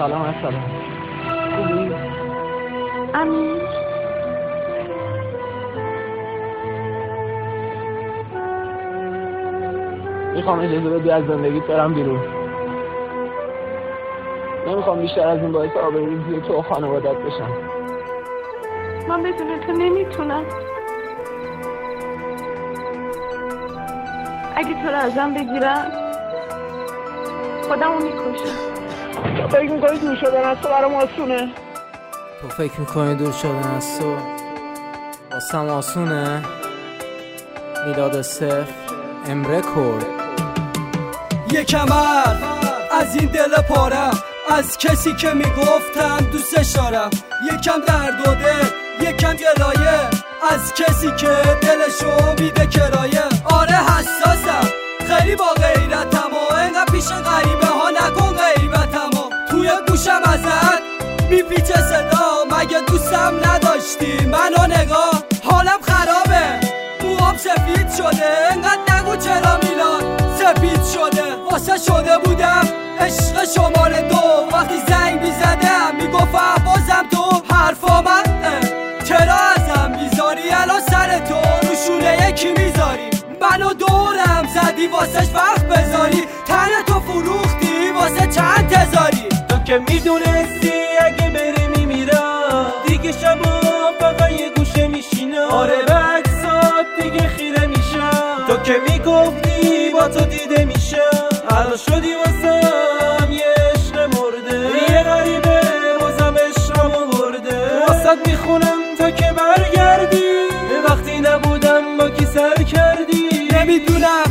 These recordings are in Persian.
سلام ارسلان، خوبی؟ امین میخوام اجازه بدی از زندگیت برم بیرون. نمیخوام بیشتر از این باعث آبروریزی تو و خانوادت بشم. من بدون تو نمیتونم. اگه تو رو ازم بگیرم خودمو میکشم. تو فکر میکنی دور شدن از تو برام آسونه؟ تو فکر میکنی دور شدن از تو واسم آسونه؟ میلاد صفر امرکورد. یکم از این دل پارم، از کسی که میگفتم دوستش دارم. یکم درد و دل، یکم گلایه، از کسی که دلشو میده کرایه. آره حساسم خیلی با غیرتم و اینقدر پیش غریبه ها نکن غیبتم و توی گوشم ازت میپیچه صدا. مگه دوستم نداشتی منو نگاه؟ حالم خرابه، موهام سفید شده، اینقدر نگو چرا میلاد سفید شده. واسه شده بودم عشق شماره 2، وقتی زنگ میزدم میگفتم بازم تو حرفا من چرا ازم میذاری الان سر تو روشونه یکی میذاری. منو دورم زدی واسهش وقت بذاری، تن تو فروختی واسه چند تزاری. تو که میدونستی اگه بری میمیرم، دیگه شبا فقط یه گوشه میشینم. آره به عکسات دیگه خیره میشم. تو که میگفتی با تو دیده میشم، الان شدی واسم یه عشق مرده. یه غریبه بازم عشقمو برده. واسات میخونم تا که برگردی، وقتی نبودم با کی سر کردی. نمیدونم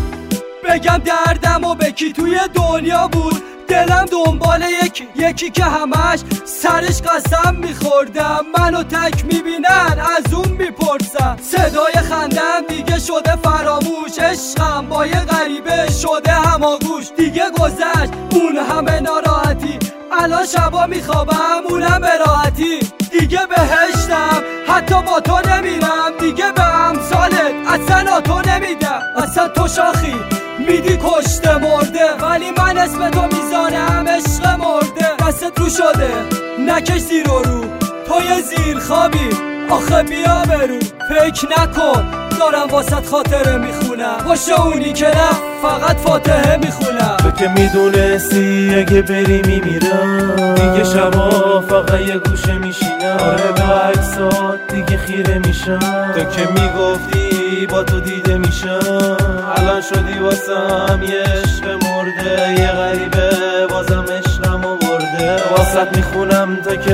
بگم دردم و به کی توی دنیا بود. دلم دنبال یکی که همش سرش قسم میخوردم. منو تک میبینن از اون میپرسم، صدای خندم دیگه شده فراموش. عشقم با یه غریبه شده هماگوش. دیگه گذشت اون همه ناراحتی، الان شبا میخوابم اونم به راحتی. دیگه بهشتم حتی با تو نمیرم، دیگه به امثالت اصلا تو نمیدم. اصلا تو شاخی میدی کشته مرده، ولی من اسم تو میزانم عشق مرده. دستت رو شده نکش زیر رو، تو یه زیر خوابی آخه بیا برو. فکر نکن دارم واسط خاطره میخونم، باشه اونی که رفت فقط فاتحه میخونم. تو که میدونستی اگه بری میمیرم، دیگه شبا فقط یه گوشه میشینم. آره به عکسات دیگه خیره میشم. تو که میگفتی با تو دیده میشم، الان شدی واسم یه عشق مرده. یه غریبه بازم عشقمو برده. واسط میخونم تا که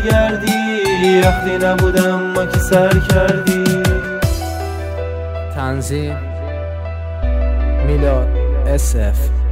برگردی، وقتی نبودم ما کی سر کردی. تنظیم میلاد SF